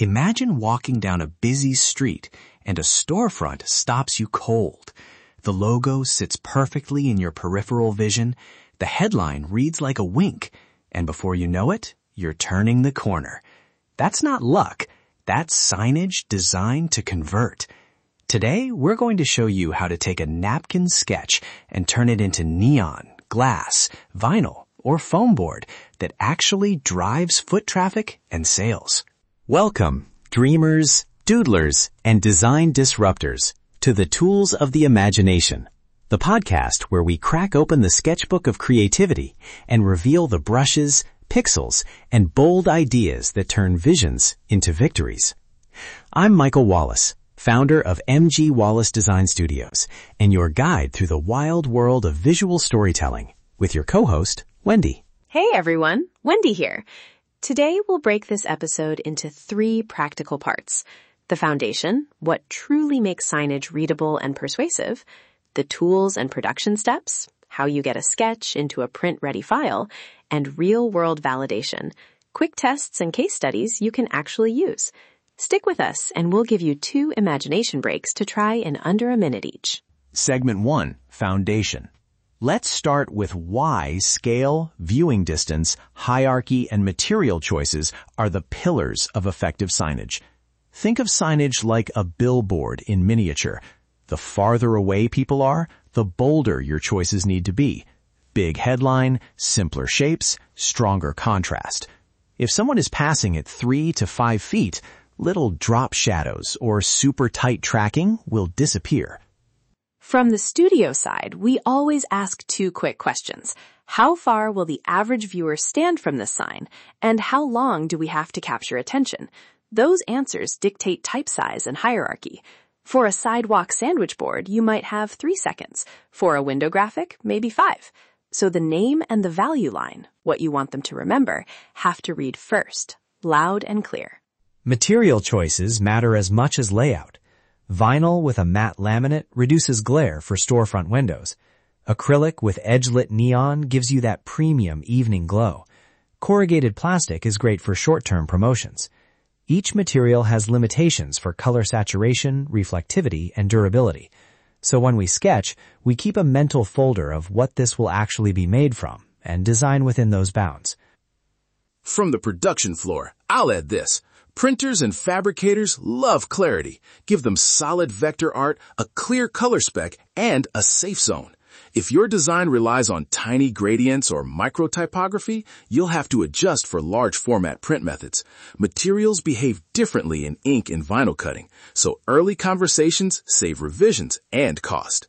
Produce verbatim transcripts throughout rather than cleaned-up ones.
Imagine walking down a busy street and a storefront stops you cold. The logo sits perfectly in your peripheral vision, the headline reads like a wink, and before you know it, you're turning the corner. That's not luck. That's signage designed to convert. Today, we're going to show you how to take a napkin sketch and turn it into neon, glass, vinyl, or foam board that actually drives foot traffic and sales. Welcome, dreamers, doodlers, and design disruptors, to the Tools of the Imagination, the podcast where we crack open the sketchbook of creativity and reveal the brushes, pixels, and bold ideas that turn visions into victories. I'm Michael Wallace, founder of M G Wallace Design Studios, and your guide through the wild world of visual storytelling, with your co-host, Wendy. Hey everyone, Wendy here. Today we'll break this episode into three practical parts. The foundation, what truly makes signage readable and persuasive, the tools and production steps, how you get a sketch into a print-ready file, and real-world validation, quick tests and case studies you can actually use. Stick with us and we'll give you two imagination breaks to try in under a minute each. Segment one, Foundation. Let's start with why scale, viewing distance, hierarchy, and material choices are the pillars of effective signage. Think of signage like a billboard in miniature. The farther away people are, the bolder your choices need to be. Big headline, simpler shapes, stronger contrast. If someone is passing at three to five feet, little drop shadows or super tight tracking will disappear. From the studio side, we always ask two quick questions. How far will the average viewer stand from this sign? And how long do we have to capture attention? Those answers dictate type size and hierarchy. For a sidewalk sandwich board, you might have three seconds. For a window graphic, maybe five. So the name and the value line, what you want them to remember, have to read first, loud and clear. Material choices matter as much as layout. Vinyl with a matte laminate reduces glare for storefront windows. Acrylic with edge-lit neon gives you that premium evening glow. Corrugated plastic is great for short-term promotions. Each material has limitations for color saturation, reflectivity, and durability. So when we sketch, we keep a mental folder of what this will actually be made from and design within those bounds. From the production floor, I'll add this. Printers and fabricators love clarity. Give them solid vector art, a clear color spec, and a safe zone. If your design relies on tiny gradients or micro typography, you'll have to adjust for large format print methods. Materials behave differently in ink and vinyl cutting, so early conversations save revisions and cost.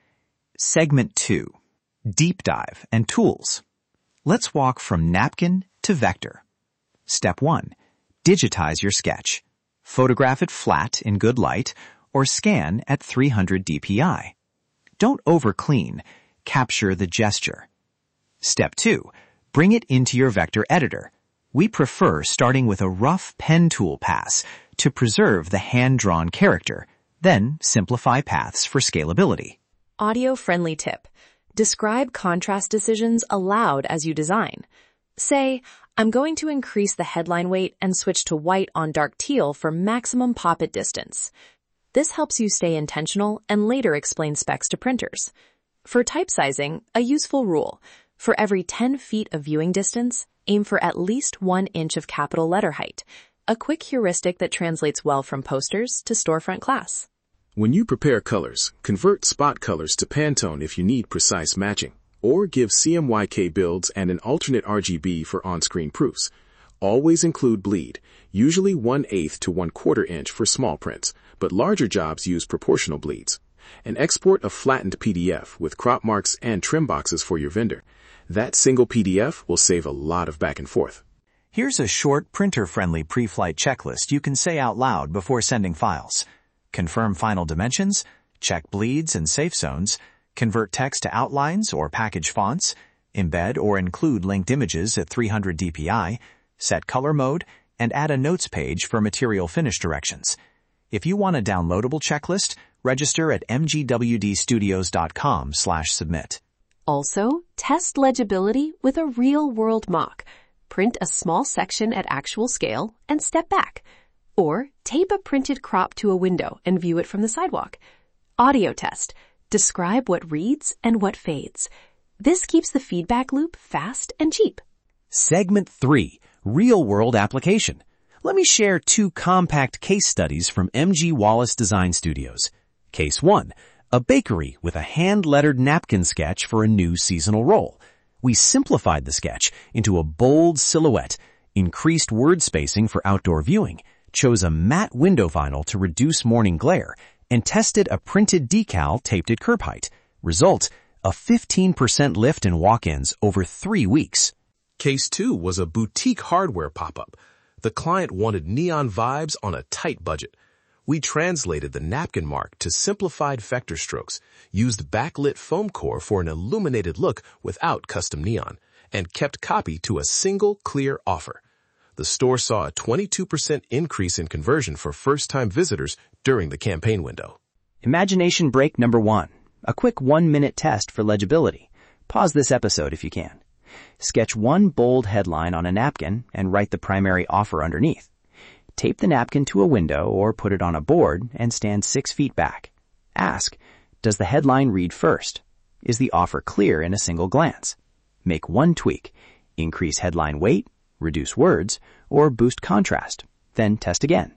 Segment two, Deep Dive and Tools. Let's walk from napkin to vector. Step one, digitize your sketch. Photograph it flat in good light or scan at three hundred D P I. Don't over-clean. Capture the gesture. Step two, bring it into your vector editor. We prefer starting with a rough pen tool pass to preserve the hand-drawn character, then simplify paths for scalability. Audio-friendly tip. Describe contrast decisions aloud as you design. Say, I'm going to increase the headline weight and switch to white on dark teal for maximum pop-it distance. This helps you stay intentional and later explain specs to printers. For type sizing, a useful rule. For every ten feet of viewing distance, aim for at least one inch of capital letter height. A quick heuristic that translates well from posters to storefront class. When you prepare colors, convert spot colors to Pantone if you need precise matching, or give C M Y K builds and an alternate R G B for on-screen proofs. Always include bleed, usually one eighth to one quarter inch for small prints, but larger jobs use proportional bleeds. And export a flattened P D F with crop marks and trim boxes for your vendor. That single P D F will save a lot of back and forth. Here's a short printer-friendly pre-flight checklist you can say out loud before sending files. Confirm final dimensions, check bleeds and safe zones, convert text to outlines or package fonts, embed or include linked images at three hundred D P I, set color mode, and add a notes page for material finish directions. If you want a downloadable checklist, register at m g w d studios dot com slash submit. Also, test legibility with a real-world mock. Print a small section at actual scale and step back. Or tape a printed crop to a window and view it from the sidewalk. Audio test. Describe what reads and what fades. This keeps the feedback loop fast and cheap. Segment three, Real-World Application. Let me share two compact case studies from M G Wallace Design Studios. Case one, a bakery with a hand-lettered napkin sketch for a new seasonal roll. We simplified the sketch into a bold silhouette, increased word spacing for outdoor viewing, chose a matte window vinyl to reduce morning glare, and tested a printed decal taped at curb height. Result, a fifteen percent lift in walk-ins over three weeks. Case two was a boutique hardware pop-up. The client wanted neon vibes on a tight budget. We translated the napkin mark to simplified vector strokes, used backlit foam core for an illuminated look without custom neon, and kept copy to a single clear offer. The store saw a twenty-two percent increase in conversion for first-time visitors during the campaign window. Imagination break number one. A quick one-minute test for legibility. Pause this episode if you can. Sketch one bold headline on a napkin and write the primary offer underneath. Tape the napkin to a window or put it on a board and stand six feet back. Ask, does the headline read first? Is the offer clear in a single glance? Make one tweak. Increase headline weight, reduce words, or boost contrast. Then test again.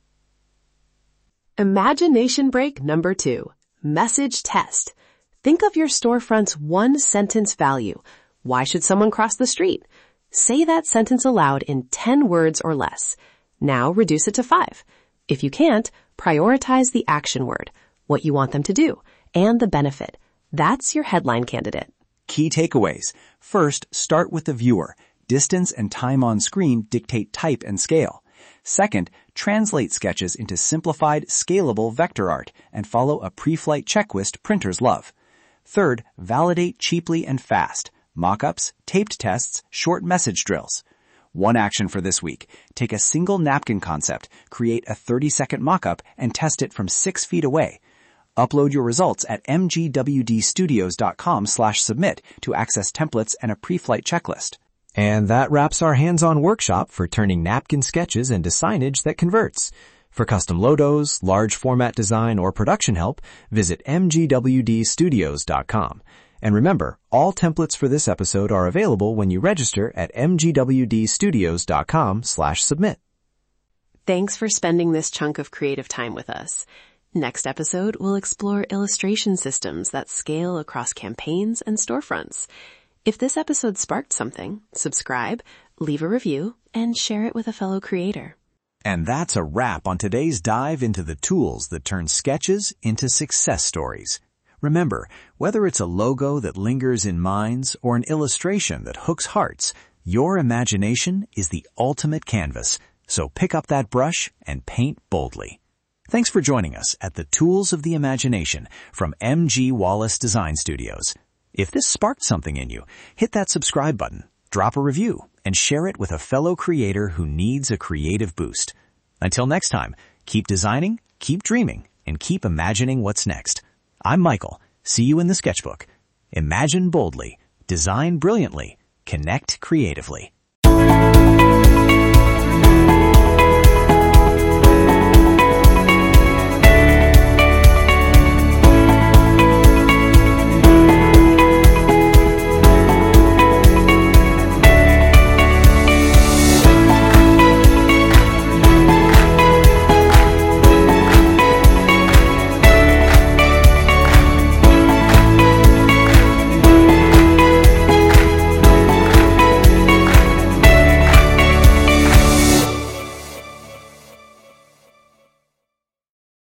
Imagination break number two. Message test. Think of your storefront's one-sentence value. Why should someone cross the street? Say that sentence aloud in ten words or less. Now reduce it to five. If you can't, prioritize the action word, what you want them to do, and the benefit. That's your headline candidate. Key takeaways. First, start with the viewer. Distance and time on screen dictate type and scale. Second, translate sketches into simplified, scalable vector art and follow a pre-flight checklist printers love. Third, validate cheaply and fast. Mock-ups, taped tests, short message drills. One action for this week. Take a single napkin concept, create a thirty-second mock-up, and test it from six feet away. Upload your results at mgwdstudios.com slash submit to access templates and a pre-flight checklist. And that wraps our hands-on workshop for turning napkin sketches into signage that converts. For custom logos, large format design, or production help, visit m g w d studios dot com. And remember, all templates for this episode are available when you register at m g w d studios dot com slash submit. Thanks for spending this chunk of creative time with us. Next episode, we'll explore illustration systems that scale across campaigns and storefronts. If this episode sparked something, subscribe, leave a review, and share it with a fellow creator. And that's a wrap on today's dive into the tools that turn sketches into success stories. Remember, whether it's a logo that lingers in minds or an illustration that hooks hearts, your imagination is the ultimate canvas. So pick up that brush and paint boldly. Thanks for joining us at the Tools of the Imagination from M G Wallace Design Studios. If this sparked something in you, hit that subscribe button, drop a review, and share it with a fellow creator who needs a creative boost. Until next time, keep designing, keep dreaming, and keep imagining what's next. I'm Michael. See you in the sketchbook. Imagine boldly, design brilliantly, connect creatively.